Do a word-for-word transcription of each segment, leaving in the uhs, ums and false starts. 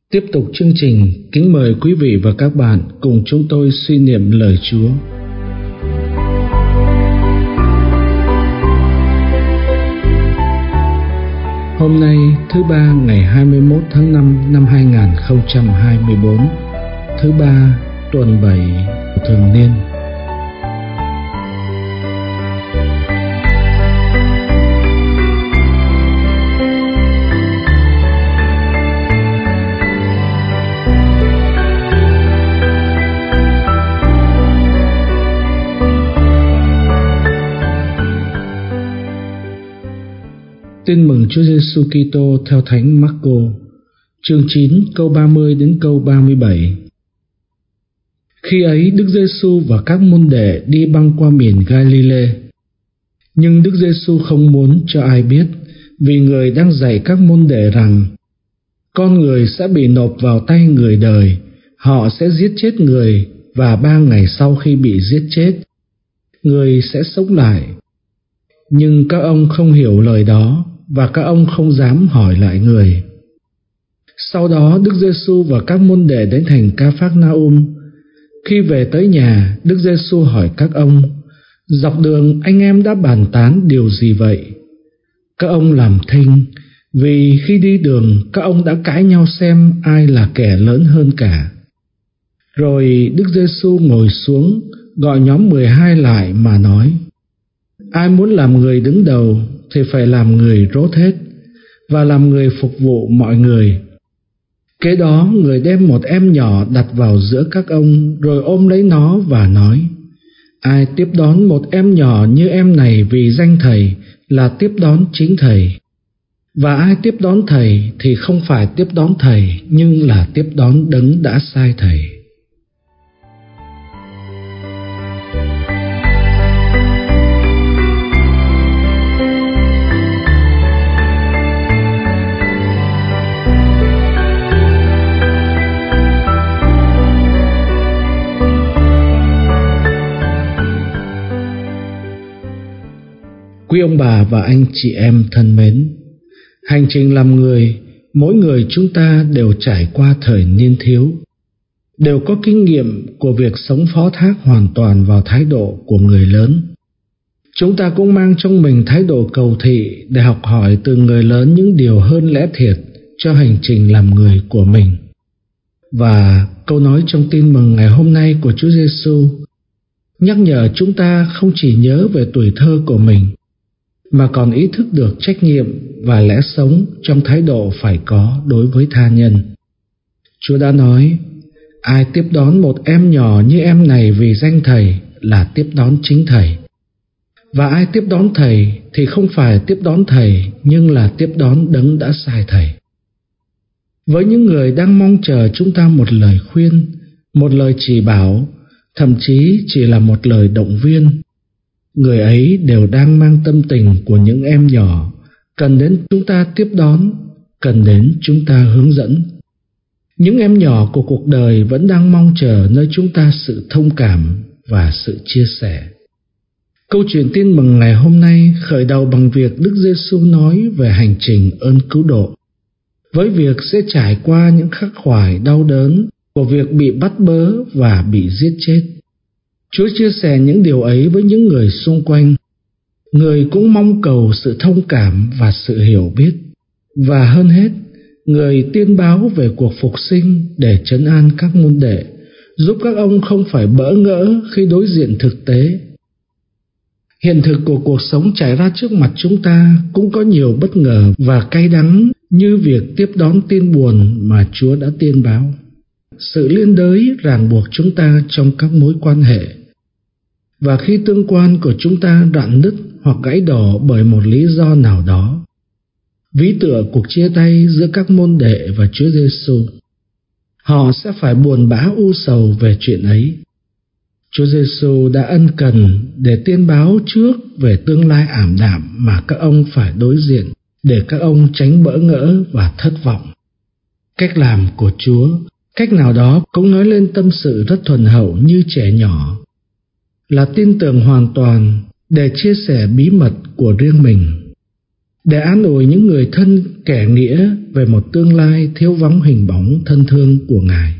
Tiếp tục chương trình, kính mời quý vị và các bạn cùng chúng tôi suy niệm lời Chúa. Hôm nay thứ ba ngày hai mươi mốt tháng năm năm hai nghìn không trăm hai mươi bốn, thứ ba tuần bảy thường niên. Tin mừng Chúa Giêsu Kitô theo Thánh Marco, chương chín câu ba mươi đến câu ba mươi bảy. Khi ấy Đức Giêsu và các môn đệ đi băng qua miền Galile, nhưng Đức Giêsu không muốn cho ai biết, vì người đang dạy các môn đệ rằng con người sẽ bị nộp vào tay người đời, họ sẽ giết chết người, và ba ngày sau khi bị giết chết, người sẽ sống lại. Nhưng các ông không hiểu lời đó, và các ông không dám hỏi lại người. Sau đó Đức Giêsu và các môn đệ đến thành Ca-phác-na-um. Khi về tới nhà, Đức Giêsu hỏi các ông: dọc đường anh em đã bàn tán điều gì vậy? Các ông làm thinh, vì khi đi đường các ông đã cãi nhau xem ai là kẻ lớn hơn cả. Rồi Đức Giêsu ngồi xuống, gọi nhóm mười hai lại mà nói: ai muốn làm người đứng đầu thì phải làm người rốt hết, và làm người phục vụ mọi người. Kế đó người đem một em nhỏ đặt vào giữa các ông, rồi ôm lấy nó và nói: ai tiếp đón một em nhỏ như em này vì danh Thầy là tiếp đón chính Thầy. Và ai tiếp đón Thầy thì không phải tiếp đón Thầy, nhưng là tiếp đón Đấng đã sai Thầy. Quý ông bà và anh chị em thân mến, hành trình làm người, mỗi người chúng ta đều trải qua thời niên thiếu, đều có kinh nghiệm của việc sống phó thác hoàn toàn vào thái độ của người lớn. Chúng ta cũng mang trong mình thái độ cầu thị để học hỏi từ người lớn những điều hơn lẽ thiệt cho hành trình làm người của mình. Và câu nói trong tin mừng ngày hôm nay của Chúa Giêsu nhắc nhở chúng ta không chỉ nhớ về tuổi thơ của mình, mà còn ý thức được trách nhiệm và lẽ sống trong thái độ phải có đối với tha nhân. Chúa đã nói: ai tiếp đón một em nhỏ như em này vì danh Thầy là tiếp đón chính Thầy. Và ai tiếp đón Thầy thì không phải tiếp đón Thầy, nhưng là tiếp đón Đấng đã sai Thầy. Với những người đang mong chờ chúng ta một lời khuyên, một lời chỉ bảo, thậm chí chỉ là một lời động viên, người ấy đều đang mang tâm tình của những em nhỏ, cần đến chúng ta tiếp đón, cần đến chúng ta hướng dẫn. Những em nhỏ của cuộc đời vẫn đang mong chờ nơi chúng ta sự thông cảm và sự chia sẻ. Câu chuyện tin mừng ngày hôm nay khởi đầu bằng việc Đức Giêsu nói về hành trình ơn cứu độ, với việc sẽ trải qua những khắc khoải đau đớn của việc bị bắt bớ và bị giết chết. Chúa chia sẻ những điều ấy với những người xung quanh. Người cũng mong cầu sự thông cảm và sự hiểu biết. Và hơn hết, người tiên báo về cuộc phục sinh để trấn an các môn đệ, giúp các ông không phải bỡ ngỡ khi đối diện thực tế. Hiện thực của cuộc sống trải ra trước mặt chúng ta cũng có nhiều bất ngờ và cay đắng, như việc tiếp đón tin buồn mà Chúa đã tiên báo. Sự liên đới ràng buộc chúng ta trong các mối quan hệ. Và khi tương quan của chúng ta rạn nứt hoặc gãy đổ bởi một lý do nào đó, ví tựa cuộc chia tay giữa các môn đệ và Chúa Giêsu, họ sẽ phải buồn bã u sầu về chuyện ấy. Chúa Giêsu đã ân cần để tiên báo trước về tương lai ảm đạm mà các ông phải đối diện, để các ông tránh bỡ ngỡ và thất vọng. Cách làm của Chúa, cách nào đó cũng nói lên tâm sự rất thuần hậu như trẻ nhỏ, là tin tưởng hoàn toàn để chia sẻ bí mật của riêng mình, để an ủi những người thân kẻ nghĩa về một tương lai thiếu vắng hình bóng thân thương của Ngài.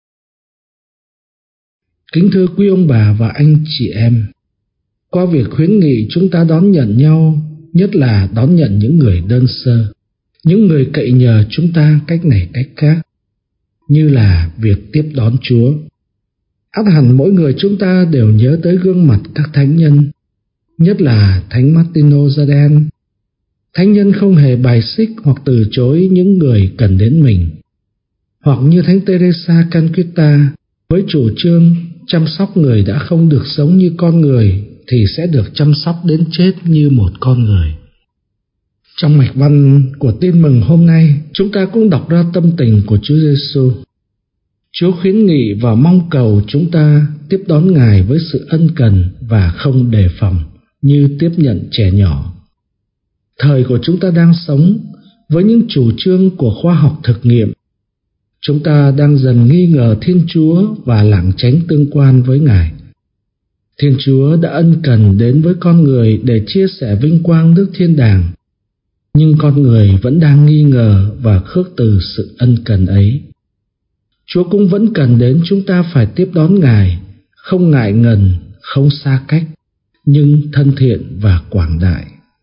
Kính thưa quý ông bà và anh chị em, qua việc khuyến nghị chúng ta đón nhận nhau, nhất là đón nhận những người đơn sơ, những người cậy nhờ chúng ta cách này cách khác, như là việc tiếp đón Chúa. Ắt hẳn mỗi người chúng ta đều nhớ tới gương mặt các thánh nhân, nhất là Thánh Martino Giarden. Thánh nhân không hề bài xích hoặc từ chối những người cần đến mình. Hoặc như Thánh Teresa Calcutta với chủ trương chăm sóc người đã không được sống như con người thì sẽ được chăm sóc đến chết như một con người. Trong mạch văn của tin mừng hôm nay, chúng ta cũng đọc ra tâm tình của Chúa Giêsu. Chúa khuyến nghị và mong cầu chúng ta tiếp đón Ngài với sự ân cần và không đề phòng, như tiếp nhận trẻ nhỏ. Thời của chúng ta đang sống với những chủ trương của khoa học thực nghiệm. Chúng ta đang dần nghi ngờ Thiên Chúa và lảng tránh tương quan với Ngài. Thiên Chúa đã ân cần đến với con người để chia sẻ vinh quang nước thiên đàng, nhưng con người vẫn đang nghi ngờ và khước từ sự ân cần ấy. Chúa cũng vẫn cần đến chúng ta phải tiếp đón Ngài, không ngại ngần, không xa cách, nhưng thân thiện và quảng đại.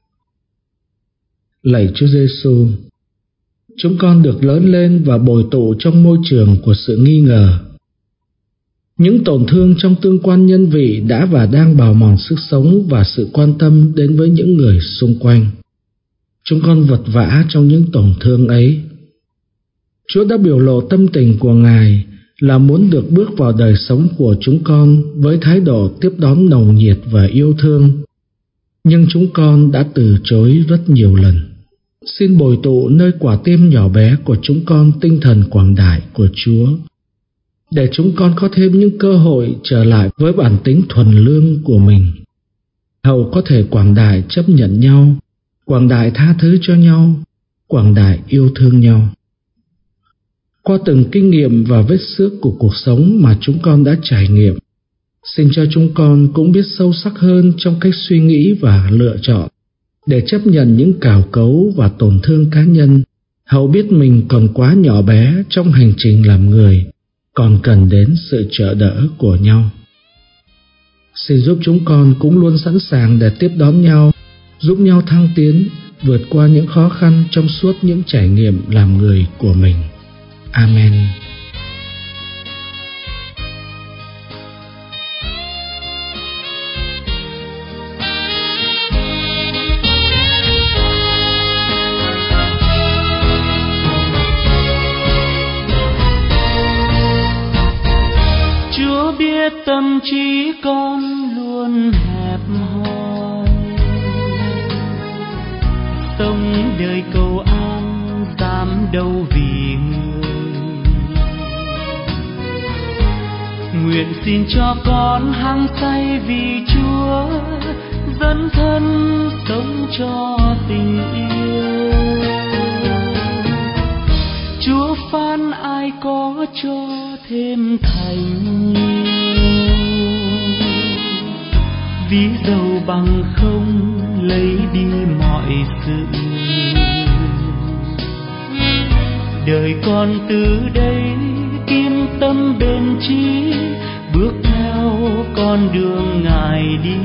Lạy Chúa Giêsu, chúng con được lớn lên và bồi tụ trong môi trường của sự nghi ngờ. Những tổn thương trong tương quan nhân vị đã và đang bào mòn sức sống và sự quan tâm đến với những người xung quanh. Chúng con vật vã trong những tổn thương ấy. Chúa đã biểu lộ tâm tình của Ngài là muốn được bước vào đời sống của chúng con với thái độ tiếp đón nồng nhiệt và yêu thương. Nhưng chúng con đã từ chối rất nhiều lần. Xin bồi tụ nơi quả tim nhỏ bé của chúng con tinh thần quảng đại của Chúa, để chúng con có thêm những cơ hội trở lại với bản tính thuần lương của mình, hầu có thể quảng đại chấp nhận nhau, quảng đại tha thứ cho nhau, quảng đại yêu thương nhau. Qua từng kinh nghiệm và vết xước của cuộc sống mà chúng con đã trải nghiệm, xin cho chúng con cũng biết sâu sắc hơn trong cách suy nghĩ và lựa chọn, để chấp nhận những cào cấu và tổn thương cá nhân, hầu biết mình còn quá nhỏ bé trong hành trình làm người, còn cần đến sự trợ đỡ của nhau. Xin giúp chúng con cũng luôn sẵn sàng để tiếp đón nhau, giúp nhau thăng tiến, vượt qua những khó khăn trong suốt những trải nghiệm làm người của mình. Amen. Chúa biết tâm trí con luôn hẹp hòi, sống đời cầu an dám đâu vì người. Nguyện xin cho con hăng say vì Chúa, dấn thân sống cho tình yêu. Chúa phán ai có cho thêm thành nhiều, ví dầu bằng không lấy đi mọi sự. Đời con từ đây kim tâm bền chí, bước theo con đường Ngài đi.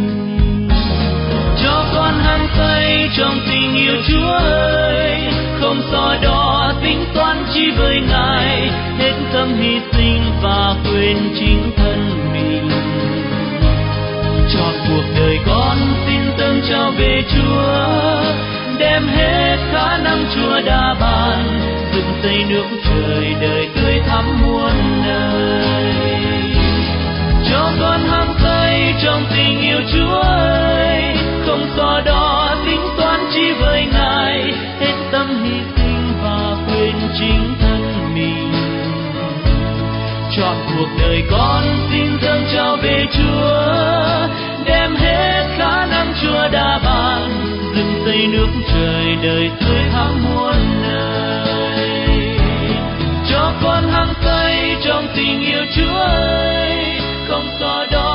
Cho con hăng say trong tình yêu Chúa ơi, không so đo tính toán chi với Ngài, hết tâm hy sinh và quên chính thân mình. Chọn cuộc đời con xin dâng trao về Chúa, đem hết khả năng Chúa đã ban, dựng xây nước trời đời tươi thắm muôn nơi. Cho con hăng say trong tình yêu Chúa ơi, không so đo tính toán chi với Ngài, hết tâm hy sinh và quên chính thân mình. Chọn cuộc đời con xin dâng trao về Chúa, đem hết khả năng Chúa đã ban, dựng xây nước trời đời tươi thắm muôn nơi. Cho con hăng say trong tình yêu Chúa ơi, không so đo